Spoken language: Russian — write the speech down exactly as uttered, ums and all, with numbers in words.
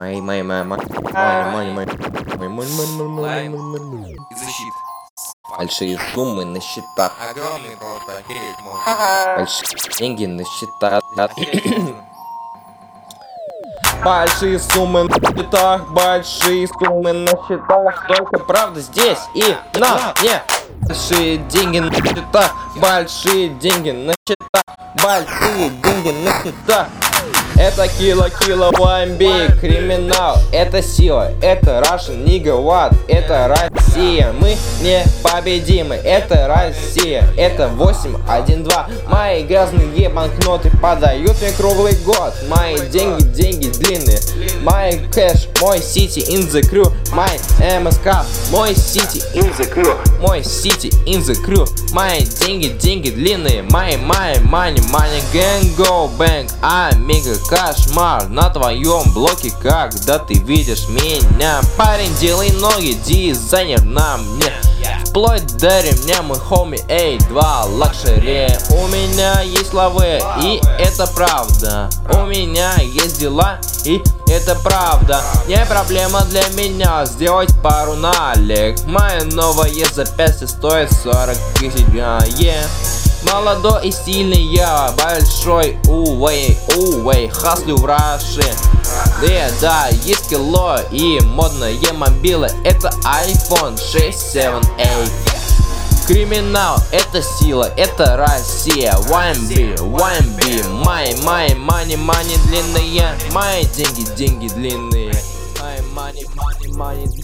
Мои, мои, мои, мои, мои, мои, мои, Лайм и защит. большие суммы на счетах, Огромный просто, охереть можно. большие деньги на счетах, Охереть можно. большие суммы на счетах, большие суммы на счетах, только правда здесь и на не. Большие деньги на счетах, большие деньги на счетах, большие деньги на счетах. Это кило, кило, бомби, криминал, это сила, это Russian nigga what, это Россия, мы непобедимы, это Россия, это восемь один два, мои грязные банкноты подают мне круглый год, мои деньги, деньги длинные, мой кэш, мой сити in the crew, мой эм эс ка, мой сити in the crew, мой сити in the crew, мои деньги, деньги длинные, мои, мои, money, money, gang go bang, amigo. Кошмар на твоем блоке, когда ты видишь меня. Парень, делай ноги, дизайнер на мне. Вплоть до ремня, мой хоми, эй, два лакшери. У меня есть лавы, и это правда. У меня есть дела, и это правда. Не проблема для меня сделать пару налик. Мое новое запястье стоит сорок тысяч, yeah. Молодой и стильный я, большой увей, увей, хаслю в Раши. Да, да, есть кило и модные мобилы, это айфон шесть семь восемь. Криминал, это сила, это Россия. Ваймби, ваймби, май, май, мани, мани длинные, мои деньги, деньги длинные. Мои мани, мани, мани длинные.